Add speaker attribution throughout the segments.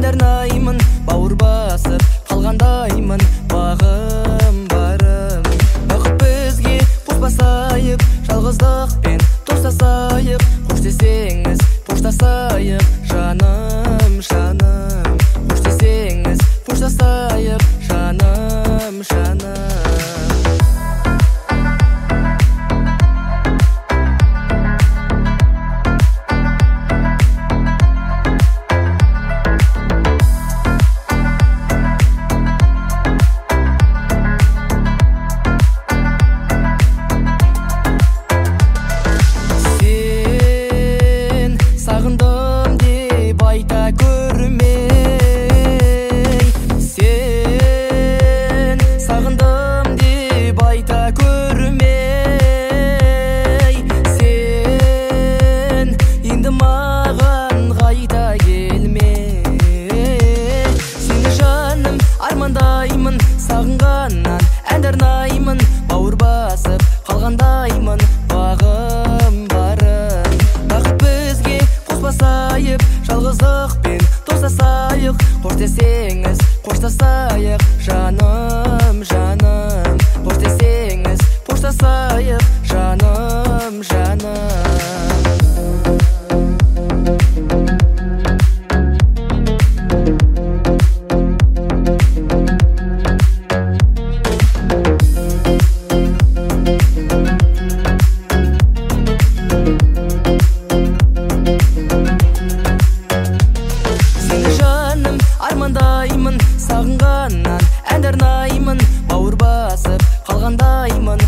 Speaker 1: әнді арнаймын, бауыр басып қалғандаймын, бағым барым. Бақыт бізге қоспасайық, жалғыздықпен тостасайық, қош десеңіз поштасайық, жаным, жаным. Қош десеңіз поштасайық, жаным, жаным. Сағындым деп айта көрмей, сен сағындым деп айта көрмей, сен енді маған қайта келме. Сені жаным армандаймын, сағынғаннан әнді арнаймын, бауыр басып қалғандаймын, бағым барым. Бақыт бізге қоспасайық, жалғыздықпен тостасайық, қош десеңіз қоштасайық, жаным, жаным. Қош десеңіз қоштасайық, жаным, жаным. Армандаймын, сағынғаннан әнді арнаймын, бауыр басып қалғандаймын.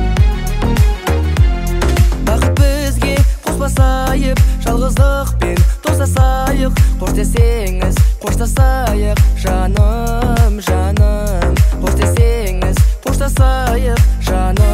Speaker 1: Бақыт бізге қоспасайық, жалғыздықпен тостасайық, қош десеңіз қоштасайық, жаным, жаным. Қош десеңіз қоштасайық, жаным.